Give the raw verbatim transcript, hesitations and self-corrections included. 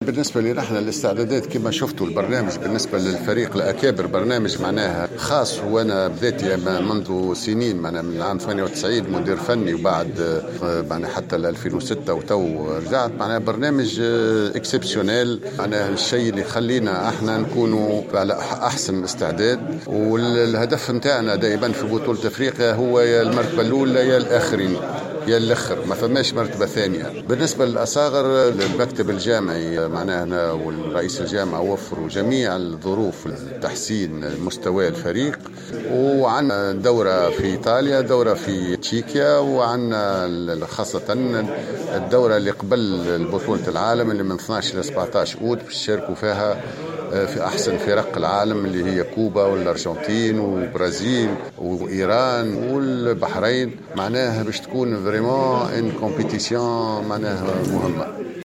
بالنسبة لي نحن الاستعدادات كما شفتوا البرنامج بالنسبة للفريق الأكابر برنامج معناها خاص، وأنا بديت منذ سنين معناها من عام ثمانية وتسعين مدير فني، وبعد معناها حتى ل ألفين وستة وتو رجعت معناها برنامج اكسبسيونيل، معناها الشيء اللي يخلينا احنا نكونوا على أحسن استعداد. والهدف متاعنا دائما في بطولة أفريقيا هو يا المرتبة الأولى يا الآخرين يا الاخر، ما فماش مرتبه ثانيه. بالنسبه للاصاغر المكتب الجامعي معناها أنا والرئيس الجامعه وفروا جميع الظروف لتحسين مستوى الفريق، وعندنا دوره في ايطاليا، دوره في تشيكيا، وعندنا خاصه الدوره اللي قبل بطوله العالم اللي من اثناشر إلى سبعطاش أوت بيشاركوا فيها في أحسن فرق العالم اللي هي كوبا والأرجنتين وبرازيل وإيران والبحرين، معناها باش تكون فريمون ان كومبيتيسيون معناها مهمة.